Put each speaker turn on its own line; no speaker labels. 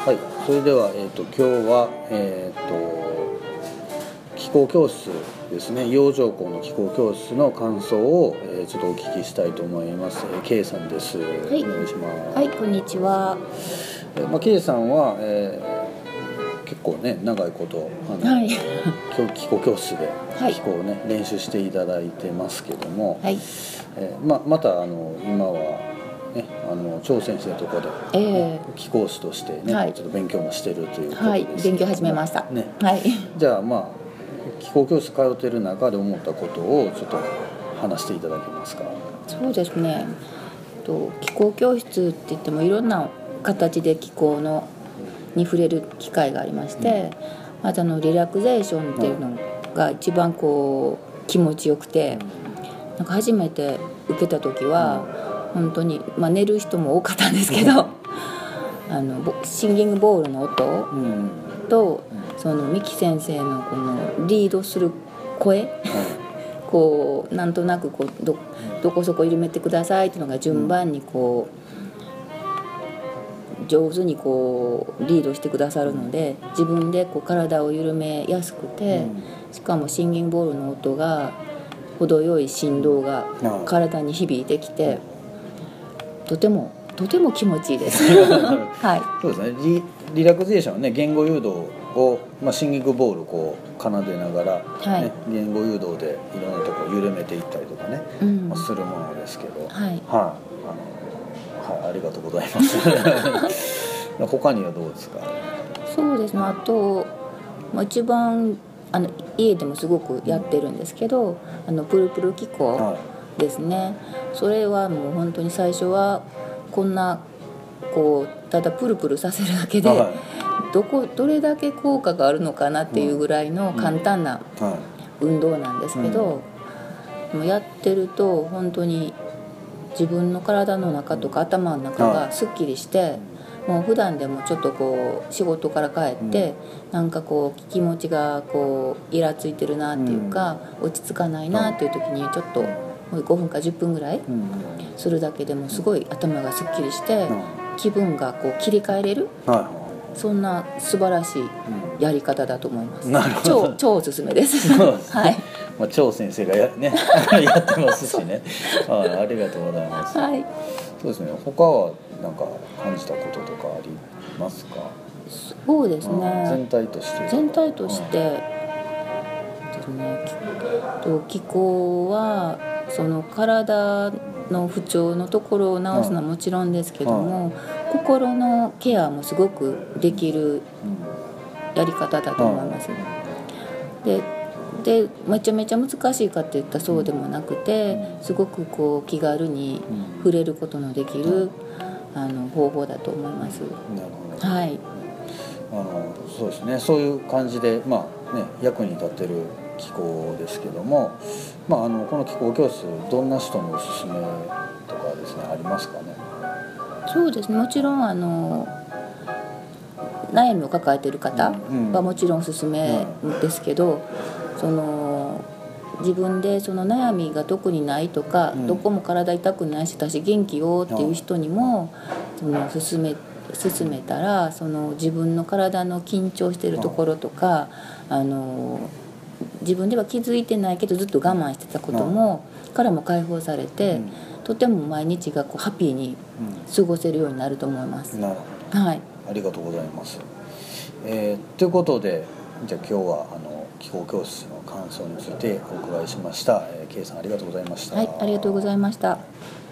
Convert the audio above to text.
はい、それでは、今日は、気候教室ですね、養生校の気候教室の感想を、ちょっとお聞きしたいと思います。K さんです、
はい、
お願いします。
はい、こんにちは。
K さんは、結構ね長いこと
はい、
気候教室で
はい
気候をね練習していただいてますけども、
はい、
また今はね張先生のところで、気候師としてね、
はい、
ちょっと勉強もしてるということです、
はい、勉強始めました。
ね、
はい。
じゃあ気候教室通ってる中で思ったことをちょっと話していただけますか。
そうですね。気候教室って言ってもいろんな形で気候に触れる機会がありまして、まずリラクゼーションっていうのが一番気持ちよくて、なんか初めて受けた時は本当に、寝る人も多かったんですけどシンギングボールの音と、その三木先生のこのリードする声なんとなくどこそこ緩めてくださいっていうのが順番に上手にリードしてくださるので、自分で体を緩めやすくて、しかもシンギングボールの音が程よい振動が体に響いてきて、とても気持ちいいですはい、
そうですね。リラクゼーションはね、言語誘導を、シンギングボールを奏でながら、
はい、
言語誘導でいろんなところを緩めていったりとかね、するものですけど、
はい、
はい、ありがとうございます他にはどうですか。
そうですね。あと、一番家でもすごくやってるんですけど、プルプル気候ですね、それはもう本当に最初はこんなただプルプルさせるだけで、どれだけ効果があるのかなっていうぐらいの簡単な運動なんですけど、もうやってると本当に自分の体の中とか頭の中がすっきりして、もう普段でもちょっと仕事から帰って、なんか気持ちがイラついてるなっていうか、落ち着かないなっていう時にちょっと5分か10分ぐらいするだけでもすごい頭がすっきりして、気分が切り替えれる、そんな素晴らしいやり方だと思います。
なるほど。
超おすすめですはい、
張先生がやってますしねありがとうございます。
はい、
そうですね。他は何か感じたこととかありますか。
そうですね、
全体として、
ですね、気候はその体の不調のところを治すのはもちろんですけども、心のケアもすごくできるやり方だと思います。でめちゃめちゃ難しいかっていったらそうでもなくて、すごく気軽に触れることのできる方法だと思います。
なるほど。
はい、
そうですね。そういう感じで役に立ってる気候ですけども、この気候教室どんな人におすすめとかですねありますかね。
そうですね、もちろん悩みを抱えている方はもちろんおすすめですけど、自分でその悩みが特にないとか、どこも体痛くないし私元気よっていう人にも勧めたら、自分の体の緊張しているところとか、自分では気づいてないけどずっと我慢してたことからも解放されて、とても毎日がハッピーに過ごせるようになると思います。
なるほど。
はい、
ありがとうございます。ということで、じゃあ今日は気候教室の感想についてお伺いしました。K さんありがとうございました。
はい、ありがとうございました。